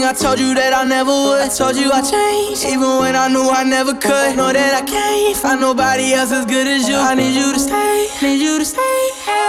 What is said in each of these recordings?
I told you that I never would. I told you I changed, even when I knew I never could. Know that I can't find nobody else as good as you. I need you to stay, need you to stay.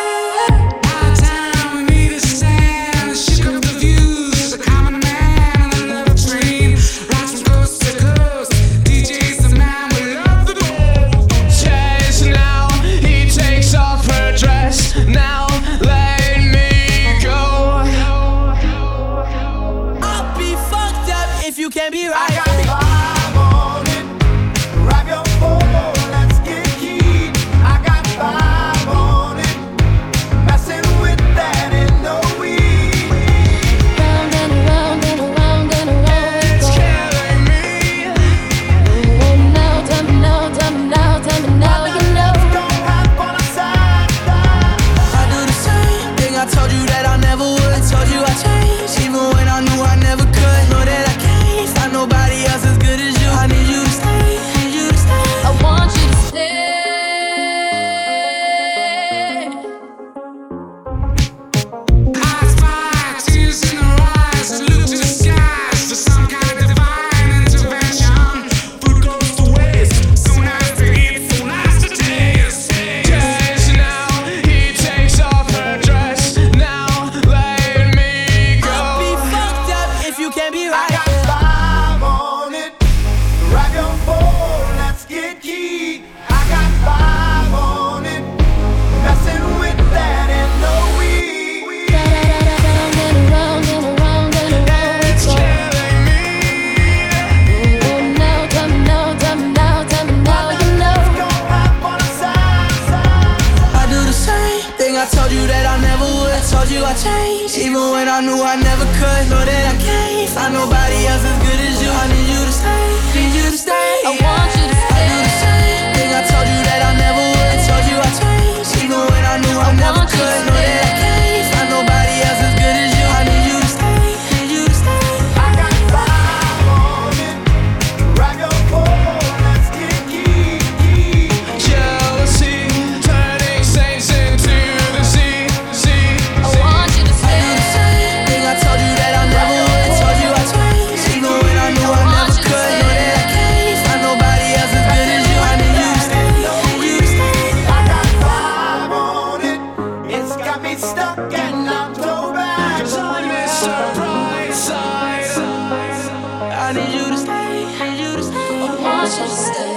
You can't be right. I got vibe on it. Grab your phone, let's get keyed. I got vibe on it. Messing with that ain't no weed. Round and around and around and around. It's killing me. Oh, now, tell me now, tell me now, tell me now, you know. Don't hop on a side. I do the same thing I told you that I never would. I told you I changed, even when I knew I never could. Know that I can't find nobody else as good as you. I need you to stay, need you to stay. I want you to stay. Eyes wide, tears in her eyes, and look to the skies for some kind of divine intervention. Food goes to waste, soon as to eat, soon as to taste. Cause now he takes off her dress. Now let me go. I'll be fucked up if you can't be I right. got vibe on it. Grab your phone, let's get keyed. I got vibe on it. Messing with that ain't no weed. Round and around and around and around. It's killing me. Oh, now, tell me now, tell me now, tell me now, you know. Don't hop on a side. I do the same thing I told you that I never would. I told you I changed, even when I knew I never could. Know that I can't find nobody else as good as you. I need you to stay, need you to stay. I want you to I do the same thing I told you that I never would. I told you I changed, even when I knew I never want you to could. Know that I can't find nobody else as good as you. I need you to stay, need you to stay. I got vibe on it. Grab your phone, let's get keyed. Jealousy, turning saints into the sea. I want you to I do the same thing I told you that I never would. I told you I changed, even when I knew I never could. Know that I can't find nobody else as good as you. I need you to stay, need you to stay. I got vibe on it. It's got me stuck and I'm so bad. Mr. Brightside. I need you to stay, need you to stay. I want you to stay.